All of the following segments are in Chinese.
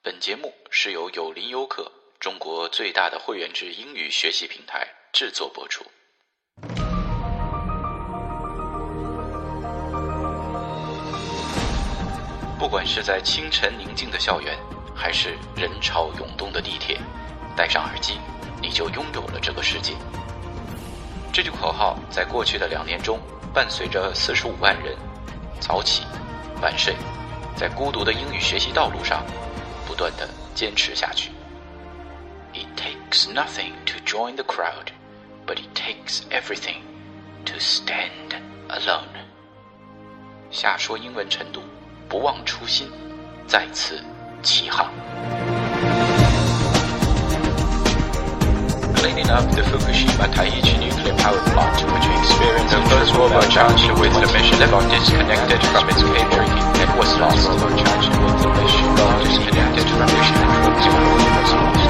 本节目是由有林优客中国最大的会员制英语学习平台制作播出。不管是在清晨宁静的校园，还是人潮涌动的地铁，戴上耳机，你就拥有了这个世界。这句口号在过去的2年中，伴随着45万人早起晚睡，在孤独的英语学习道路上不断地坚持下去。 It takes nothing to join the crowd, but it takes everything to stand alone. 下说英文晨读，不忘初心，再次起航。Cleaning up the Fukushima Daiichi nuclear power plant, which experienced the First World War challenge with the mission got disconnected from its cable and was lost. The First World War challenge with the mission got disconnected from its cable and was lost.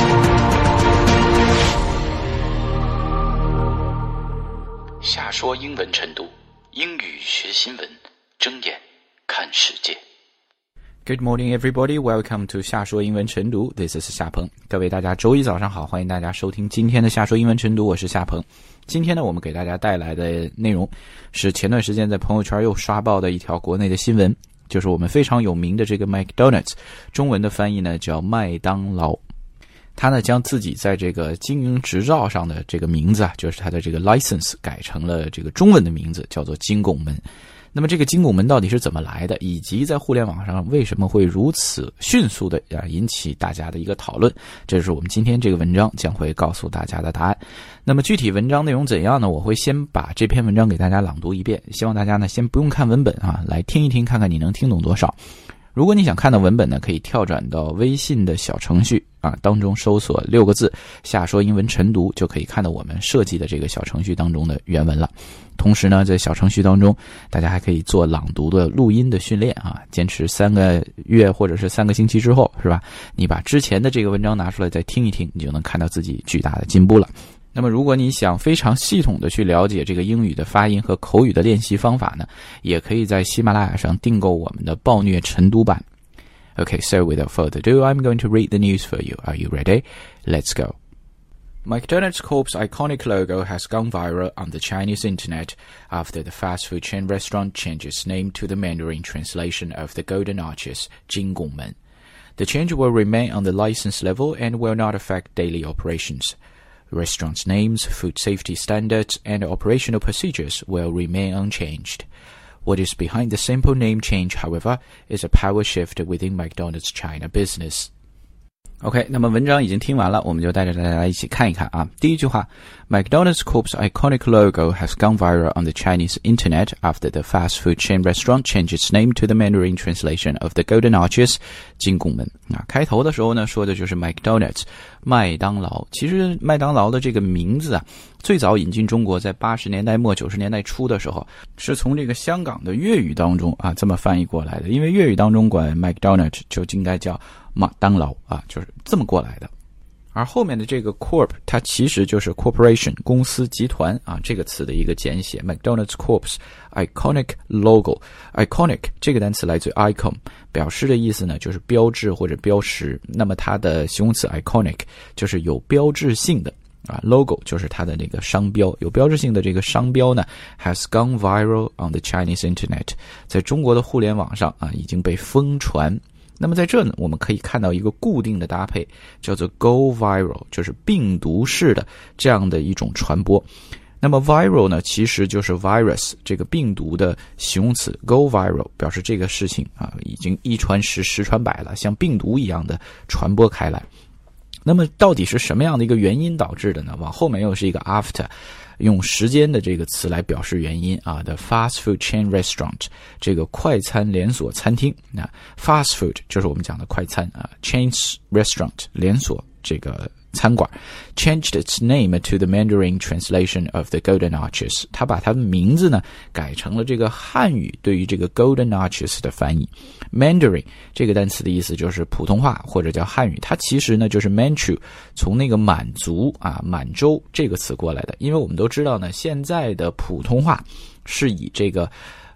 下说英文晨读，英语学新闻，睁眼看世界。Good morning, everybody. Welcome to 夏说英文晨读。This is 夏鹏。各位大家周一早上好，欢迎大家收听今天的夏说英文晨读，我是夏鹏。今天呢，我们给大家带来的内容是前段时间在朋友圈又刷爆的一条国内的新闻，就是我们非常有名的这个 McDonald's， 中文的翻译呢叫麦当劳。他呢将自己在这个经营执照上的这个名字啊，就是他的这个 license 改成了这个中文的名字，叫做金拱门。那么这个金拱门到底是怎么来的，以及在互联网上为什么会如此迅速的引起大家的一个讨论，这是我们今天这个文章将会告诉大家的答案。那么具体文章内容怎样呢？我会先把这篇文章给大家朗读一遍，希望大家呢先不用看文本啊，来听一听，看看你能听懂多少。如果你想看到文本呢，可以跳转到微信的小程序啊，当中搜索6个字夏说英文晨读，就可以看到我们设计的这个小程序当中的原文了。同时呢，在小程序当中大家还可以做朗读的录音的训练啊，坚持3个月或者是3个星期之后，是吧，你把之前的这个文章拿出来再听一听，你就能看到自己巨大的进步了。那么如果你想非常系统的去了解这个英语的发音和口语的练习方法呢，也可以在喜马拉雅上订购我们的暴虐晨读版。Okay, so without further ado, I'm going to read the news for you. Are you ready? Let's go. McDonald's Corp's iconic logo has gone viral on the Chinese internet after the fast food chain restaurant changed its name to the Mandarin translation of the Golden Arches, 金拱门. The change will remain on the license level and will not affect daily operations.Restaurants' names, food safety standards, and operational procedures will remain unchanged. What is behind the simple name change, however, is a power shift within McDonald's China business. OK, 那么文章已经听完了，我们就带着大家一起看一看啊。第一句话 ，McDonald's Corp's iconic logo has gone viral on the Chinese internet after the fast food chain restaurant changed its name to the Mandarin translation of the Golden Arches, 金拱门啊。开头的时候呢，说的就是 McDonald's 麦当劳。其实麦当劳的这个名字啊，最早引进中国在80年代末90年代初的时候，是从这个香港的粤语当中啊这么翻译过来的。因为粤语当中管 McDonald's 就应该叫麦当劳啊，就是这么过来的。而后面的这个 corp 它其实就是 corporation 公司集团啊这个词的一个简写。 McDonald's Corp's iconic logo， iconic 这个单词来自 icon， 表示的意思呢就是标志或者标识，那么它的形容词 iconic 就是有标志性的啊 ，logo 就是它的那个商标，有标志性的这个商标呢 has gone viral on the Chinese internet， 在中国的互联网上啊已经被疯传。那么在这呢，我们可以看到一个固定的搭配，叫做 go viral， 就是病毒式的这样的一种传播。那么 viral 呢，其实就是 virus 这个病毒的形容词 go viral， 表示这个事情啊已经一传十，十传百了，像病毒一样的传播开来。那么到底是什么样的一个原因导致的呢？往后面又是一个 after， 用时间的这个词来表示原因啊。The fast food chain restaurant， 这个快餐连锁餐厅，那 fast food 就是我们讲的快餐啊 ，chain restaurant 连锁这个餐馆 changed its name to the Mandarin translation of the Golden Arches， 它把它的名字呢改成了这个汉语对于这个 Golden Arches 的翻译。Mandarin 这个单词的意思就是普通话或者叫汉语，它其实呢就是 Manchu， 从那个满族啊满洲这个词过来的。因为我们都知道呢，现在的普通话是以这个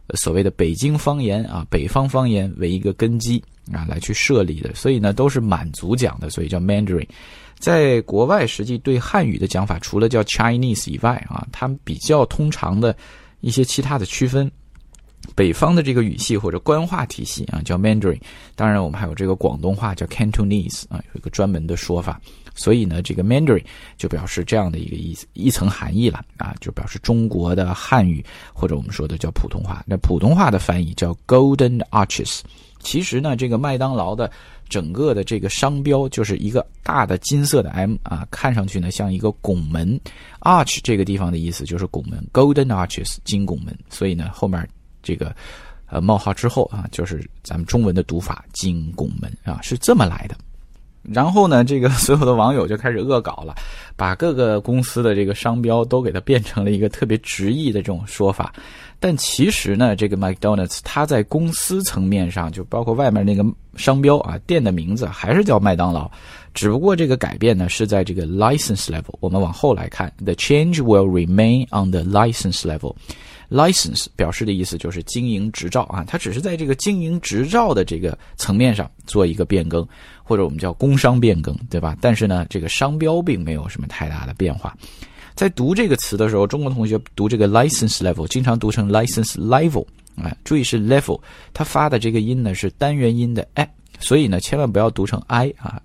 所谓的北京方言啊，北方方言为一个根基啊来去设立的，所以呢都是满族讲的，所以叫 Mandarin。在国外实际对汉语的讲法除了叫 Chinese 以外啊，他们比较通常的一些其他的区分，北方的这个语系或者官话体系啊叫 Mandarin， 当然我们还有这个广东话叫 Cantonese 啊，有一个专门的说法。所以呢这个 Mandarin 就表示这样的一个一层含义了啊，就表示中国的汉语或者我们说的叫普通话。那普通话的翻译叫 Golden Arches。其实呢这个麦当劳的整个的这个商标就是一个大的金色的 M 啊，看上去呢像一个拱门。 Arch 这个地方的意思就是拱门， Golden Arches 金拱门，所以呢后面这个冒号之后啊就是咱们中文的读法金拱门啊，是这么来的。然后呢这个所有的网友就开始恶搞了，把各个公司的这个商标都给它变成了一个特别直译的这种说法。但其实呢这个 McDonald's 它在公司层面上就包括外面那个商标啊，店的名字还是叫麦当劳，只不过这个改变呢是在这个 license level。 我们往后来看， The change will remain on the license level。 License 表示的意思就是经营执照啊，它只是在这个经营执照的这个层面上做一个变更，或者我们叫工商变更，对吧？但是呢这个商标并没有什么太大的变化。在读这个词的时候，中国同学读这个 license level 经常读成 license level 啊，注意是 level， 它发的这个音呢是单元音的 e， 所以呢千万不要读成 i 啊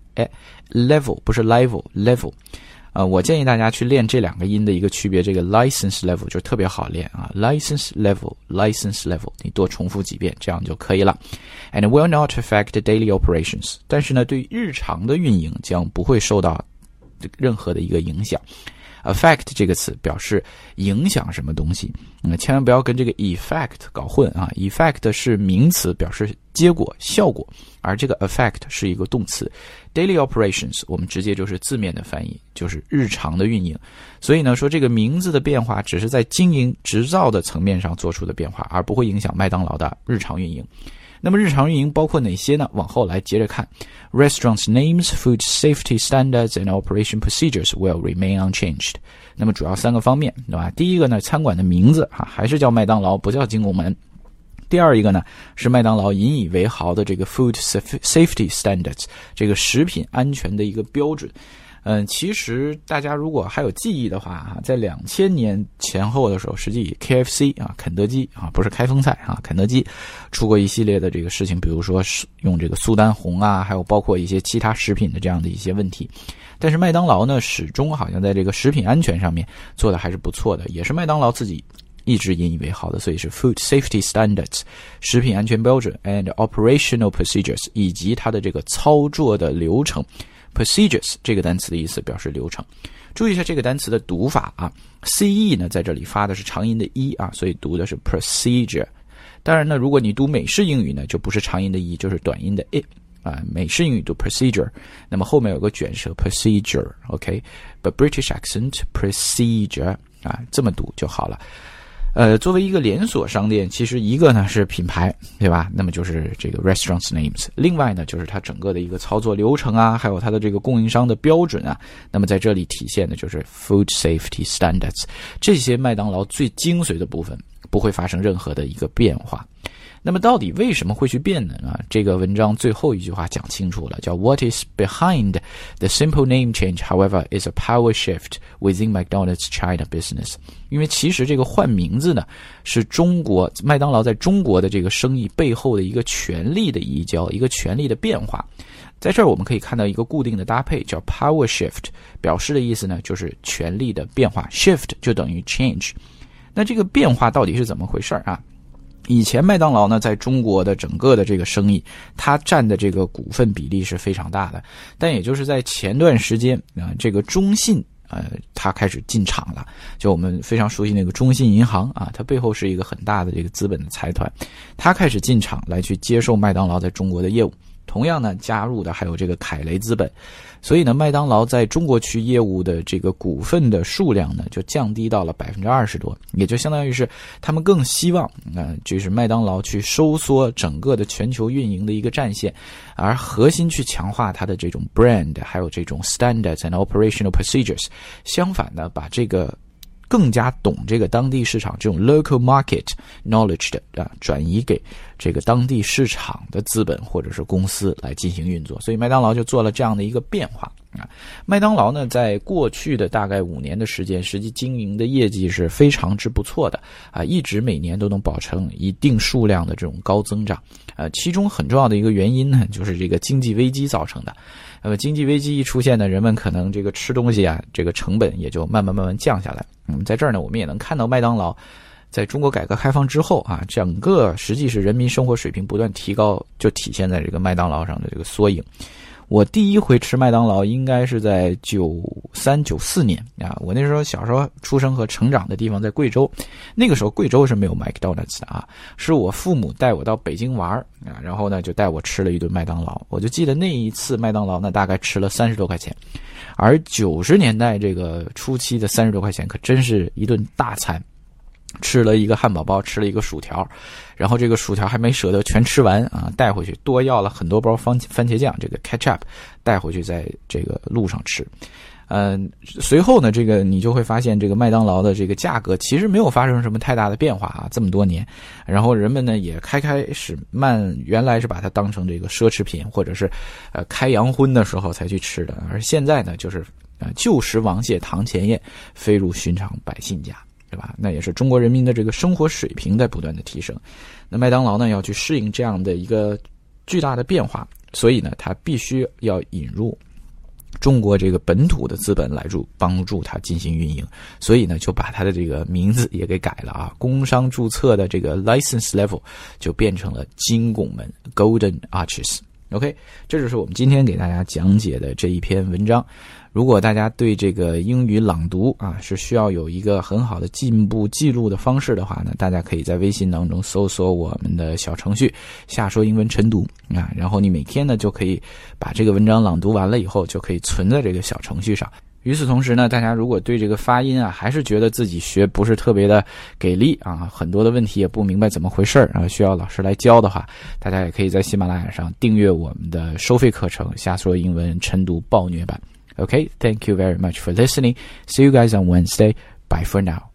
level 不是 level。我建议大家去练这两个音的一个区别，这个 license level 就特别好练啊 license level 你多重复几遍这样就可以了。 And will not affect daily operations， 但是呢对于日常的运营将不会受到任何的一个影响。affect 这个词表示影响什么东西，千万不要跟这个 effect 搞混啊。effect 是名词，表示结果效果，而这个 affect 是一个动词。daily operations 我们直接就是字面的翻译，就是日常的运营。所以呢说这个名字的变化只是在经营执照的层面上做出的变化，而不会影响麦当劳的日常运营。那么日常运营包括哪些呢？往后来接着看。 Restaurants names, food safety standards and operation procedures will remain unchanged。 那么主要三个方面，对吧？第一个呢，餐馆的名字还是叫麦当劳，不叫金拱门。第二一个呢，是麦当劳引以为豪的这个 food safety standards， 这个食品安全的一个标准。其实大家如果还有记忆的话，在2000年前后的时候，实际 KFC 啊，肯德基啊，不是开封菜啊，肯德基出过一系列的这个事情，比如说用这个苏丹红啊，还有包括一些其他食品的这样的一些问题。但是麦当劳呢，始终好像在这个食品安全上面做的还是不错的，也是麦当劳自己一直引以为豪的，所以是 food safety standards 食品安全标准 and operational procedures 以及它的这个操作的流程。procedures 这个单词的意思表示流程。注意一下这个单词的读法啊 ，ce 呢在这里发的是长音的 e 啊，所以读的是 procedure。当然呢，如果你读美式英语呢，就不是长音的 e， 就是短音的 i 啊。美式英语读 procedure， 那么后面有个卷舌 procedure，OK，but British accent procedure 啊，这么读就好了。作为一个连锁商店，其实一个呢是品牌，对吧？那么就是这个 restaurants names， 另外呢就是它整个的一个操作流程啊，还有它的这个供应商的标准啊，那么在这里体现的就是 food safety standards， 这些麦当劳最精髓的部分不会发生任何的一个变化。那么到底为什么会去变呢？这个文章最后一句话讲清楚了，叫 What is behind the simple name change, however, is a power shift within McDonald's China business。 因为其实这个换名字呢，是中国麦当劳在中国的这个生意背后的一个权力的移交，一个权力的变化。在这儿我们可以看到一个固定的搭配，叫 power shift， 表示的意思呢就是权力的变化， shift 就等于 change。 那这个变化到底是怎么回事啊？以前麦当劳呢在中国的整个的这个生意，它占的这个股份比例是非常大的，但也就是在前段时间这个中信它开始进场了，就我们非常熟悉那个中信银行啊，它背后是一个很大的这个资本的财团，它开始进场来去接受麦当劳在中国的业务。同样呢，加入的还有这个凯雷资本，所以呢，麦当劳在中国区业务的这个股份的数量呢，就降低到了20%多，也就相当于是他们更希望就是麦当劳去收缩整个的全球运营的一个战线，而核心去强化它的这种 brand， 还有这种 standards and operational procedures。相反呢，把这个更加懂这个当地市场这种 local market knowledge 的转移给这个当地市场的资本或者是公司来进行运作，所以麦当劳就做了这样的一个变化啊。麦当劳呢，在过去的大概5年的时间，实际经营的业绩是非常之不错的啊，一直每年都能保证一定数量的这种高增长。其中很重要的一个原因呢，就是这个经济危机造成的。那么经济危机一出现呢，人们可能这个吃东西啊，这个成本也就慢慢降下来。在这儿呢，我们也能看到麦当劳在中国改革开放之后啊，整个实际是人民生活水平不断提高，就体现在这个麦当劳上的这个缩影。我第一回吃麦当劳应该是在93、94年啊，我那时候小时候出生和成长的地方在贵州，那个时候贵州是没有 McDonald's 的啊，是我父母带我到北京玩啊，然后呢就带我吃了一顿麦当劳，我就记得那一次麦当劳呢大概吃了30多块钱，而90年代这个初期的30多块钱可真是一顿大餐。吃了一个汉堡包，吃了一个薯条，然后这个薯条还没舍得全吃完啊，带回去多要了很多包番茄酱，这个 ketchup 带回去在这个路上吃。随后呢，这个你就会发现这个麦当劳的这个价格其实没有发生什么太大的变化啊，这么多年，然后人们呢也开始原来是把它当成这个奢侈品，或者是开洋荤的时候才去吃的，而现在呢就是旧时王谢堂前燕，飞入寻常百姓家。对吧？那也是中国人民的这个生活水平在不断的提升。那麦当劳呢要去适应这样的一个巨大的变化，所以呢它必须要引入中国这个本土的资本来帮助它进行运营，所以呢就把它的这个名字也给改了啊，工商注册的这个 license level 就变成了金拱门 Golden Arches。OK， 这就是我们今天给大家讲解的这一篇文章。如果大家对这个英语朗读啊是需要有一个很好的进步记录的方式的话呢，大家可以在微信当中搜索我们的小程序下说英文晨读啊，然后你每天呢就可以把这个文章朗读完了以后就可以存在这个小程序上。与此同时呢，大家如果对这个发音啊还是觉得自己学不是特别的给力啊，很多的问题也不明白怎么回事啊，需要老师来教的话，大家也可以在喜马拉雅上订阅我们的收费课程下说英文晨读暴虐版。Okay, thank you very much for listening. See you guys on Wednesday. Bye for now.